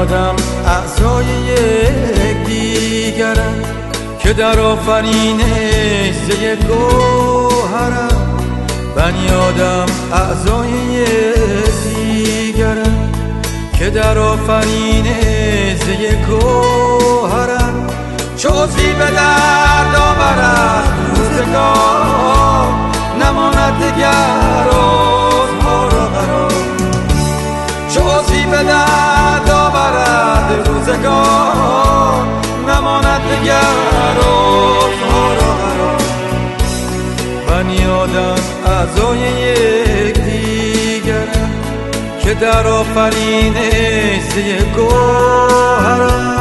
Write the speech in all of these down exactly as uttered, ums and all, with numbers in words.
آدم اعضای یک دیگرن که در آفرینش ز یک گوهرن. بنی آدم اعضای یک دیگرن که در آفرینش ز یک گوهرن. چو عضوی به درد آورد روزگار نماند دگر عضوها را قرار. چو عضوی به درد آورد روزگار نماند دگر عضوها را قرار. بنی آدم اعضای یک دیگرن که در آفرینش ز یک گوهرن.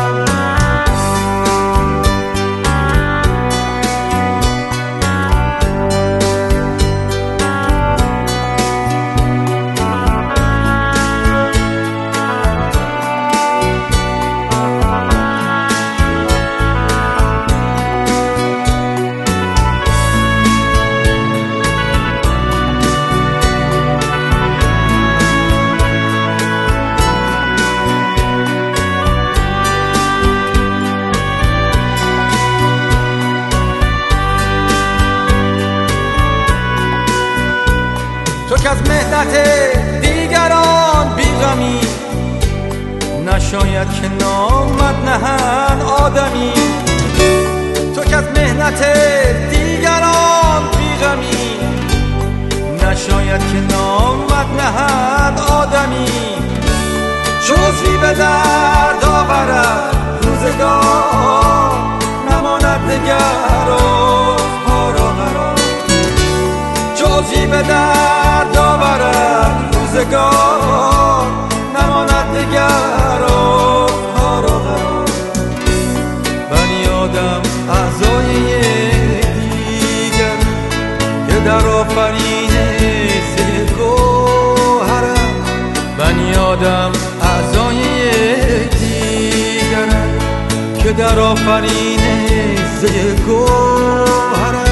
تو که از مهنت دیگران بیغمی نشاید که نامت نهند آدمی. تو که از مهنت دیگران بیغمی نشاید که نامت نهند آدمی. چو عضوی به درد آورد روزگار نماند دگر عضوها را قرار. چو عضوی به درد آورد روزگار نماند دگر عضوها را قرار. بنی آدم اعضای یک دیگر که در آفرینش ز یک گوهرن. بنی آدم اعضای یک دیگرن که در آفرینش ز یک گوهرن.